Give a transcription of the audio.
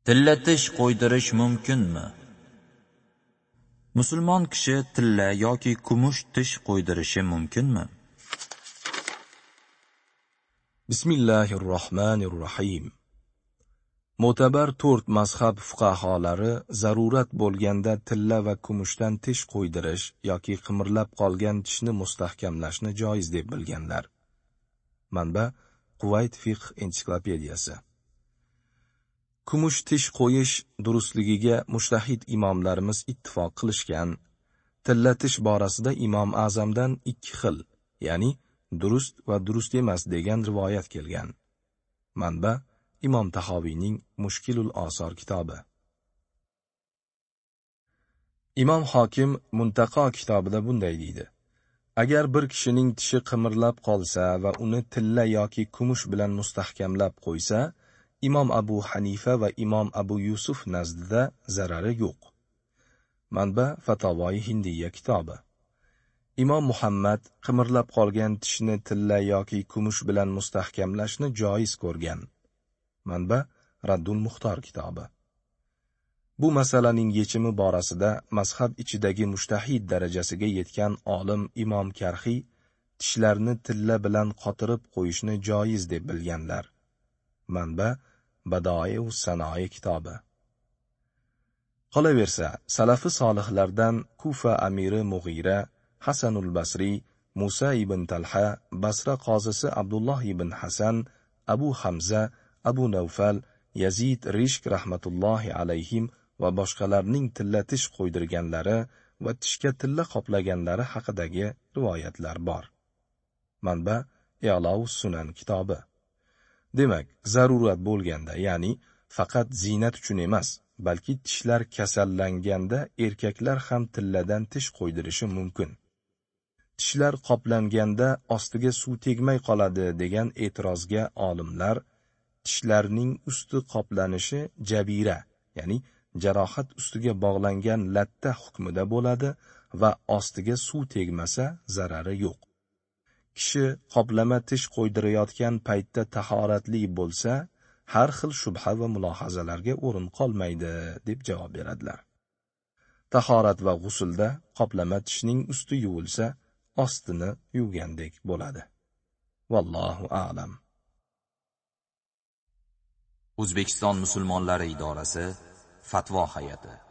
Tilla tish qo'ydirish mumkinmi? Musulmon kishi tilla yoki kumush tish qo'ydirishi mumkinmi? Bismillahirrohmanirrohim. Mo'tabar 4 mazhab fuqaholari zarurat bo'lganda tilla va kumushdan tish qo'ydirish yoki qimirlab qolgan tishni mustahkamlashni joiz deb bilganlar. Manba: Quvayt fiqh ensiklopediyasi. Kumush tish qo'yish durustligiga mushtahid imomlarimiz ittifoq qilishgan. Tilla tish borasida Imom Azamdan 2 xil, ya'ni durust va durust emas degan rivoyat kelgan. Manba: Imom Tahoviyning Mushkilul Asor kitobi. Imom Hokim Muntaqo kitobida bunday deydi: Agar bir kishining tishi qimirlab qolsa va uni tilla yoki kumush bilan mustahkamlab qo'ysa, Imom Abu Hanifa va Imom Abu Yusuf nazdida zarari yo'q. Manba: Fatavoi Hindiya kitobi. Imom Muhammad qimirlab qolgan tishni tilla yoki kumush bilan mustahkamlashni joiz ko'rgan. Manba: Raddul Muxtor kitobi. Bu masalaning yechimi borasida mazhab ichidagi mushtahid darajasiga yetgan olim Imom Karxiy tishlarni tilla bilan qotirib qo'yishni joiz deb bilganlar. Manba: Badoius Sanoe kitobi. Qolaversa, salafi solihlardan Kufa amiri Mughira, Hasanul Basri, Musa ibn Talha, Basra qozisi Abdulloh ibn Hasan, Abu Hamza, Abu Nawfal, Yazid Rishk rahmatullohi alayhim va boshqalarning tilla tish qo'ydirganlari va tishga tilla qoplaganlari haqidagi rivoyatlar bor. Manba: I'laus Sunan kitobi. Demak, zarurat bo'lganda, ya'ni faqat zinat uchun emas, balki tishlar kasallanganda erkaklar ham tilladan tish qo'ydirishi mumkin. Tishlar qoplanganda ostiga suv tegmay qoladi degan e'tirozga olimlar tishlarning usti qoplanishi jabira, ya'ni jarohat ustiga bog'langan latta hukmida bo'ladi va ostiga suv tegmasa zarari yo'q. Kishi qoplama tish qo'ydirayotgan paytda tahoratli bo'lsa, har xil shubha va mulohazalarga o'rin qolmaydi deb javob beradilar. Tahorat va g'usulda qoplama tishning usti yuvilsa, ostini yuvgandek bo'ladi. Vallohu a'lam. O'zbekiston musulmonlari idorasi Fatvo hay'ati